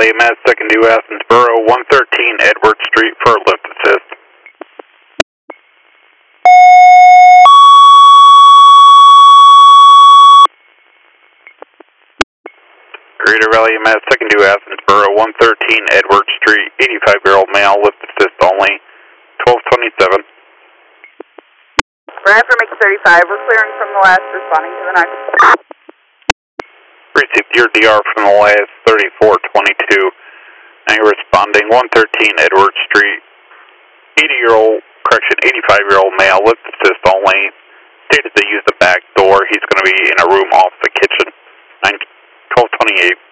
Valley EMS, second due Athensboro, 113 Edward Street for a lift assist. Greater Valley EMS, second due Athensboro, 113 Edward Street, 85-year-old male, lift assist only, 1227. Bradford makes 35, we're clearing from the last, responding to the next. Received your DR from the last, 3422. Now you're responding, 113 Edward Street, 85-year-old male, lift assist only, stated to use the back door. He's going to be in a room off the kitchen, 1228.